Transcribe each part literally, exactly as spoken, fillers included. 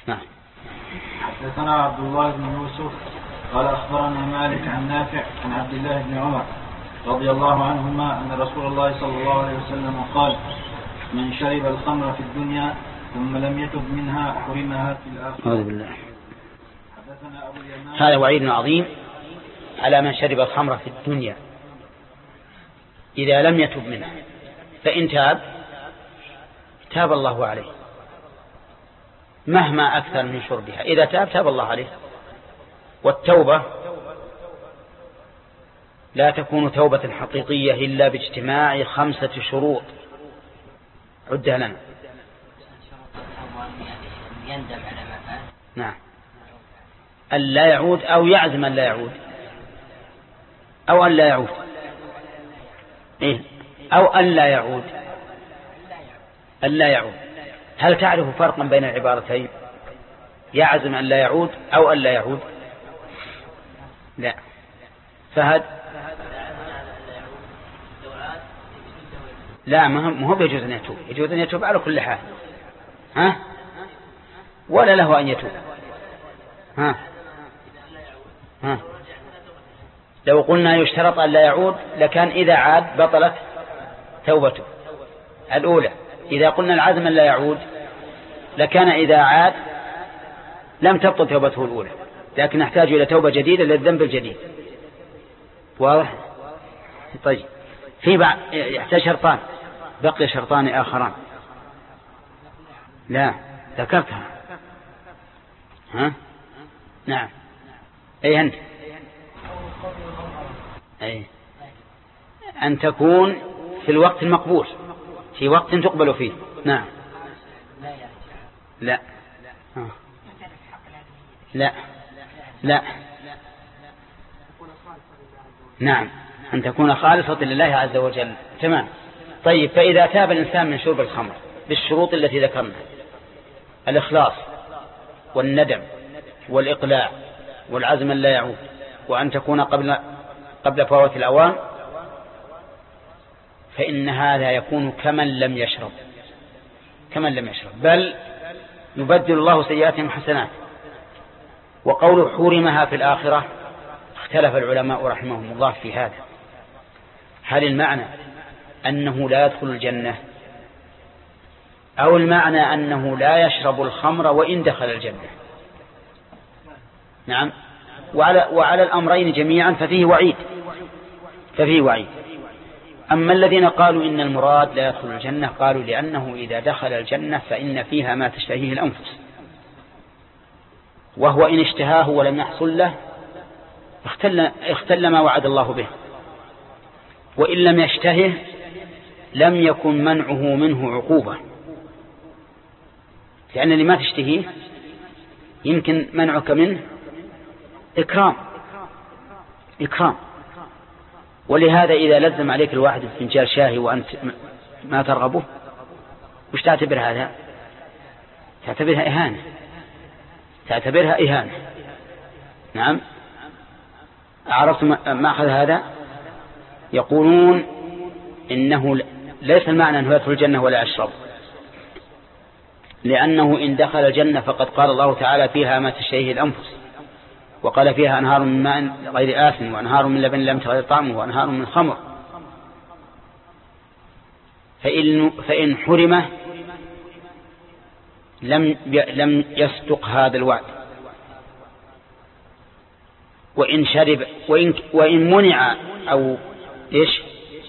نعم. حدثنا عبد الله بن يوسف قال أخبرنا مالك عن نافع عن عبد الله بن عمر رضي الله عنهما أن رسول الله صلى الله عليه وسلم قال: من شرب الخمر في الدنيا ثم لم يتب منها حرمها في الآخرة. أعوذ بالله. هذا وعيد عظيم على من شرب الخمر في الدنيا إذا لم يتب منها، فإن تاب تاب الله عليه مهما أكثر من شربها، إذا تاب تاب الله عليه. والتوبة لا تكون توبة حقيقية إلا باجتماع خمسة شروط عدها لنا. نعم. أن لا يعود أو يعزم أن لا يعود أو أن لا يعود إيه؟ أو أن لا يعود أن لا يعود. هل تعرف فرقا بين العبارتين؟ يعزم أن لا يعود أو أن لا يعود؟ لا. فهد لا، ما هو بيجوز أن يتوب، يجوز أن يتوب على كل حال، ها؟ ولا له أن يتوب، ها؟ ها؟ لو قلنا يشترط أن لا يعود لكان إذا عاد بطلت توبته الأولى. إذا قلنا العزم أن لا يعود لكان إذا عاد لم تبطل توبته الأولى، لكن نحتاج إلى توبة جديدة للذنب الجديد. واضح؟ طيب، في بعض يحتاج شرطان، بقي شرطان آخران. لا ذكرتها. ها؟ نعم. أي أنت؟ أي أن تكون في الوقت المقبول، في وقت تقبل فيه. نعم. لا لا لا. نعم، أن تكون خالصة لله عز وجل. تمام. طيب، فإذا تاب الإنسان من شرب الخمر بالشروط التي ذكرنا: الإخلاص والندم والإقلاع والعزم لا يعود، وأن تكون قبل قبل فوات الأوان، فإن هذا يكون كمن لم يشرب، كمن لم يشرب، بل يبدل الله سيئاتهم حسنات. وقول حرمها في الآخرة اختلف العلماء رحمهم الله في هذا. هل المعنى أنه لا يدخل الجنة، أو المعنى أنه لا يشرب الخمر وإن دخل الجنة؟ نعم. وعلى, وعلى الأمرين جميعا ففيه وعيد، ففيه وعيد. أما الذين قالوا إن المراد لا يدخل الجنة، قالوا لأنه إذا دخل الجنة فإن فيها ما تشتهيه الأنفس، وهو إن اشتهاه ولم يحصل له اختل, اختل ما وعد الله به، وإن لم يشتهه لم يكن منعه منه عقوبة، لأن اللي ما تشتهيه يمكن منعك منه إكرام إكرام. ولهذا إذا لزم عليك الواحد فنجان شاهي وأنت ما ترغبه، وش تعتبر هذا؟ تعتبرها إهانة، تعتبرها إهانة. نعم. عرفت ما أخذ هذا؟ يقولون إنه ليس المعنى أنه يدخل الجنة ولا يشرب، لأنه إن دخل الجنة فقد قال الله تعالى فيها ما تشتهيه الأنفس، وقال فيها أنهار من ماء غير آثم وأنهار من لبن لم يتغير طعمه وأنهار من خمر. فإن, فإن حرمه لم لم يصدق هذا الوعد، وإن شرب وإن, وإن منع أو إيش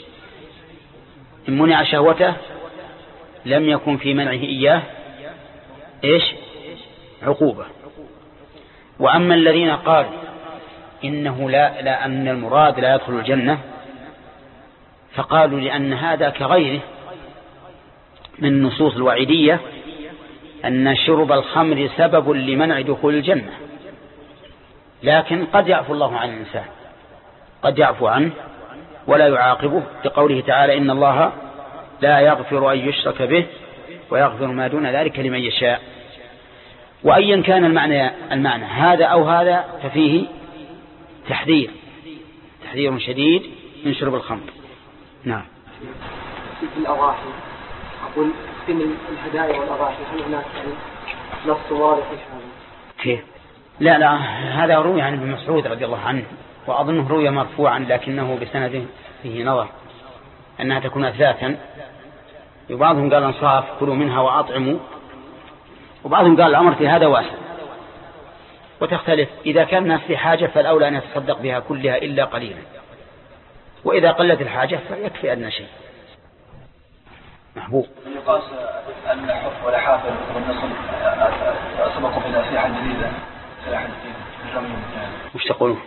إن منع شهوته لم يكن في منعه إياه إيش عقوبة. وأما الذين قالوا إنه لا, لا أن المراد لا يدخل الجنة، فقالوا لأن هذا كغيره من النصوص الوعيدية أن شرب الخمر سبب لمنع دخول الجنة، لكن قد يعفو الله عن الإنسان، قد يعفو عنه ولا يعاقبه، لقوله تعالى إن الله لا يغفر أن يشرك به ويغفر ما دون ذلك لمن يشاء. وأيا كان المعنى المعنى هذا أو هذا ففيه تحذير تحذير شديد من شرب الخمر. نعم. في الأضاحي أقول إن الهدايا والأضاحي هل هناك يعني نص واضح كيف؟ لا لا هذا روي عن ابن مسعود رضي الله عنه، وأظنه روي مرفوعا لكنه بسنده فيه نظر أنها تكون أثلاثا. وبعضهم قال انصاف كلوا منها وأطعموا، وبعضهم قال الأمر في هذا واسع، وتختلف. إذا كان الناس في حاجة فالأولى أن يتصدق بها كلها إلا قليلا، وإذا قلت الحاجة فيكفي أدنى شيء. محبوب يقاس أن الحف ولا حافل والنصب سبقوا بالأسلحة الجديدة سلاح الدين. وش تقولون؟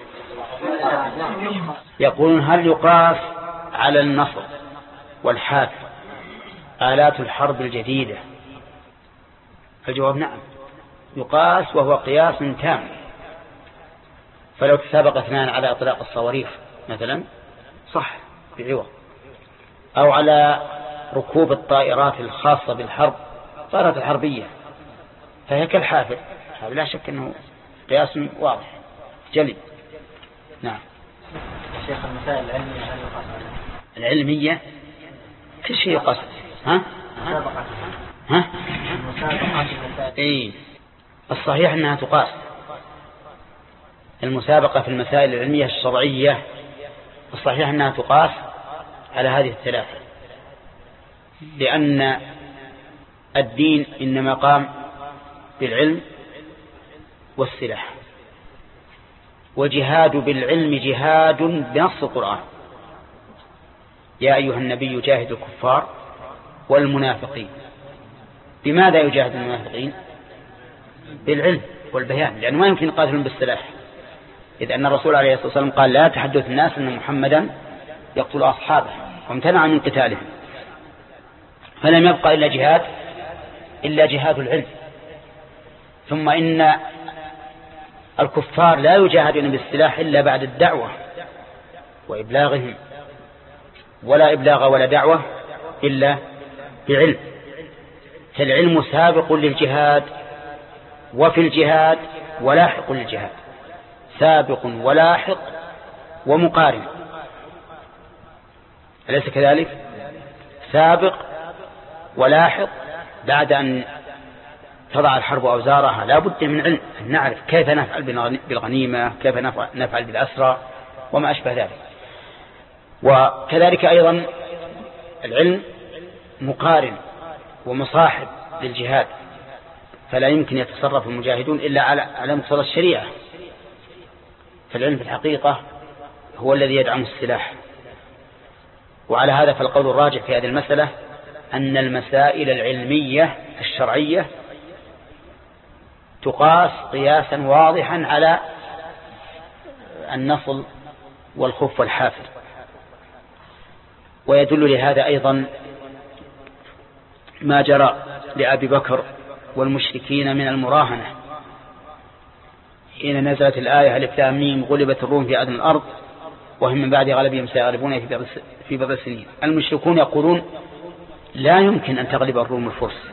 يقولون هل يقاس على النصب والحافل آلات الحرب الجديدة؟ الجواب نعم، يقاس، وهو قياس تام. فلو تسابق اثنان على إطلاق الصواريخ مثلا صح بعوض، أو على ركوب الطائرات الخاصة بالحرب، الطائرات الحربية، فهي كالحافل، هذا لا شك أنه قياس واضح جلي. نعم. شيخ المسائل العلمية هل يقاس عليها؟ العلمية كل شيء يقاس. ها؟ مسابقة. ها؟ المسابقات المسائل. إيه الصحيح أنها تقاس. المسابقة في المسائل العلمية الشرعية الصحيح أنها تقاس على هذه الثلاثة، لأن الدين إنما قام بالعلم والسلاح، وجهاد بالعلم جهاد بنص القرآن: يا أيها النبي جاهد الكفار والمنافقين. بماذا يجاهد المنافقين؟ بالعلم والبيان، لأنه ما يمكن قاتلهم بالسلاح، إذ أن الرسول عليه الصلاة والسلام قال: لا تحدث الناس أن محمدا يقتل أصحابه، وامتنع من قتالهم. فلم يبقى إلا جهاد إلا جهاد العلم. ثم إن الكفار لا يجاهدون بالسلاح إلا بعد الدعوة وإبلاغهم، ولا إبلاغ ولا دعوة إلا بعلم. فالعلم سابق للجهاد، وفي الجهاد ولاحق للجهاد، سابق ولاحق ومقارن، أليس كذلك؟ سابق ولاحق. بعد أن تضع الحرب أوزارها لا بد من علم، أن نعرف كيف نفعل بالغنيمة، كيف نفعل بالأسرى وما أشبه ذلك. وكذلك أيضا العلم مقارن ومصاحب للجهاد، فلا يمكن يتصرف المجاهدون إلا على على مقتضى الشريعة. فالعلم في الحقيقة هو الذي يدعم السلاح. وعلى هذا فالقول الراجح في هذه المسألة أن المسائل العلمية الشرعية تقاس قياسا واضحا على النصل والخف والحافر. ويدل لهذا أيضا ما جرى لأبي بكر والمشركين من المراهنة حين نزلت الآية: ألف لام ميم غلبت الروم في أدنى الأرض وهم من بعد غلبهم سيغلبون في بضع سنين. المشركون يقولون: لا يمكن أن تغلب الروم الفرس،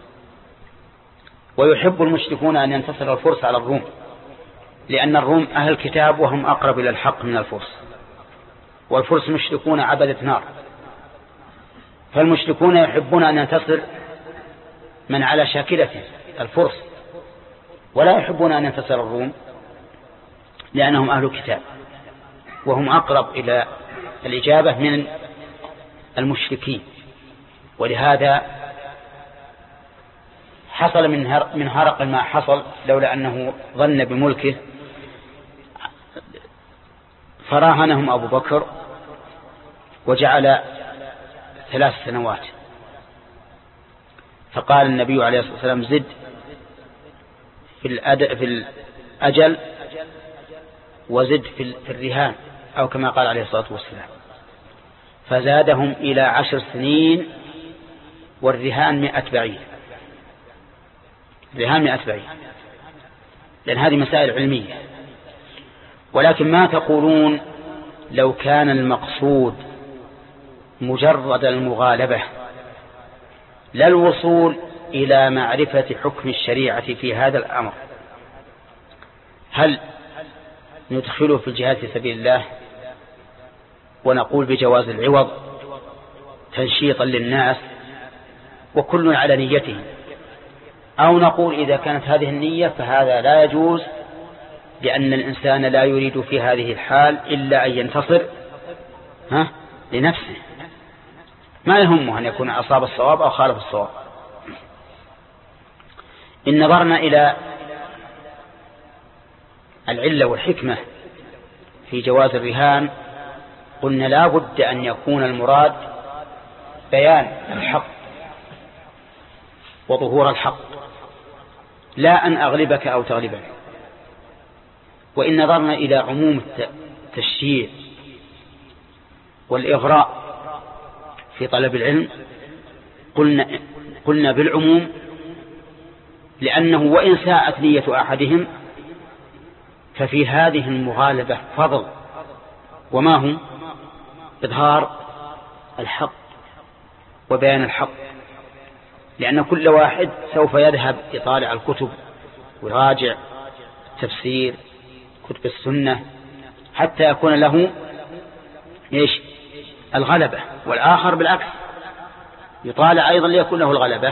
ويحب المشركون أن ينتصر الفرس على الروم، لأن الروم أهل الكتاب وهم أقرب إلى الحق من الفرس، والفرس مشركون عبدة نار. فالمشركون يحبون أن ينتصر من على شاكلته الفرس، ولا يحبون أن ينتصر الروم لأنهم أهل الكتاب وهم أقرب إلى الإجابة من المشركين. ولهذا حصل من هرق ما حصل لولا أنه ظن بملكه، فراهنهم أبو بكر وجعل ثلاث سنوات. فقال النبي عليه الصلاة والسلام: زد في, الأد... في الأجل وزد في الرهان، أو كما قال عليه الصلاة والسلام. فزادهم إلى عشر سنين، والرهان مئة بعير. الرهان مئة بعير، لأن هذه مسائل علمية. ولكن ما تقولون لو كان المقصود مجرد المغالبة لا الوصول إلى معرفة حكم الشريعة في هذا الأمر؟ هل ندخله في الجهاد في سبيل الله ونقول بجواز العوض تنشيطا للناس وكل على نيته، أو نقول إذا كانت هذه النية فهذا لا يجوز، لأن الإنسان لا يريد في هذه الحال إلا أن ينتصر ها لنفسه، ما يهمه أن يكون أصاب الصواب أو خالف الصواب. إن نظرنا إلى العلة والحكمة في جواز الرهان قلنا لا بد أن يكون المراد بيان الحق وظهور الحق، لا أن أغلبك أو تغلبني. وإن نظرنا إلى عموم التشجيع والإغراء في طلب العلم قلنا, قلنا بالعموم، لأنه وإن ساءت نية أحدهم ففي هذه المغالبة فضل، وما هم إظهار الحق وبيان الحق، لأن كل واحد سوف يذهب يطالع الكتب ويراجع تفسير كتب السنة حتى يكون له إيش الغلبة، والآخر بالعكس يطالع أيضا ليكون له الغلبة.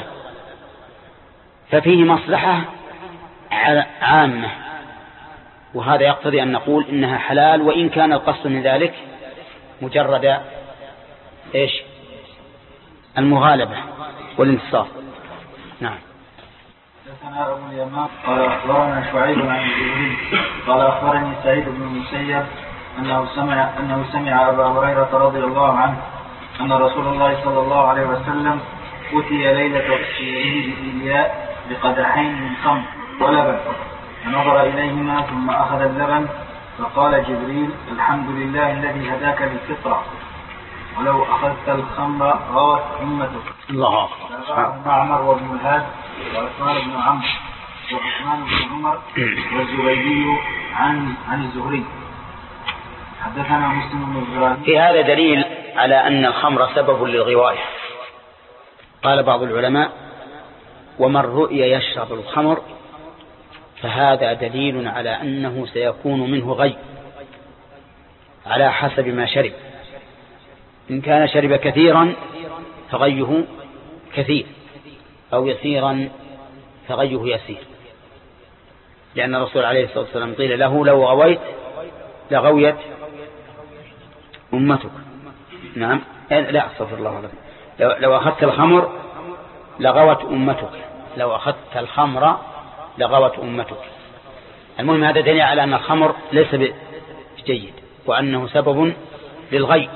ففيه مصلحة عامة، وهذا يقتضي أن نقول إنها حلال، وإن كان القصد من ذلك مجرد إيش المغالبة والانتصار. نعم. حدثنا أبو اليمان قال أخبرنا شعيب عن الزهري قال أخبرني سعيد بن المسيب أنه سمع أنه سمع أبا هريرة رضي الله عنه أن رسول الله صلى الله عليه وسلم أتي ليلة عيد إيلياء بقدحين من خمر ولبن، فنظر إليهما ثم أخذ اللبن فقال جبريل: الحمد لله الذي هداك للفطرة، ولو أخذت الخمر غوت أمتك. الله أكبر. معمر وابن الهاد وعثمان بن عمرو وعثمان بن عمر والزبيدي عن عن الزهري. حدثنا مسلم بن إبراهيم. في هذا دليل على أن الخمر سبب للغواية. قال بعض العلماء: ومن رؤي يشرب الخمر فهذا دليل على أنه سيكون منه غي على حسب ما شرب. إن كان شرب كثيرا فغيه كثير، أو يسيرا فغيه يسير، لأن الرسول عليه الصلاة والسلام قيل له: لو غويت لغويت أمتك. نعم، لا استغفر الله العظيم، لو, لو أخذت الخمر لغوت أمتك، لو أخذت الخمر لغوت أمتك. المهم هذا دليل على أن الخمر ليس بجيد، وأنه سبب للغي.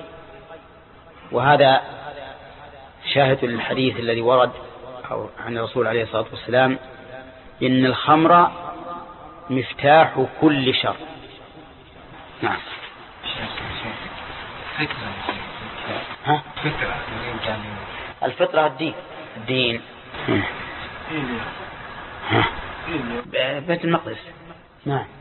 وهذا شاهد للحديث الذي ورد عن الرسول عليه الصلاة والسلام: إن الخمر مفتاح كل شر. نعم. ها؟ الفطرة الدين الدين بيت المقدس. نعم.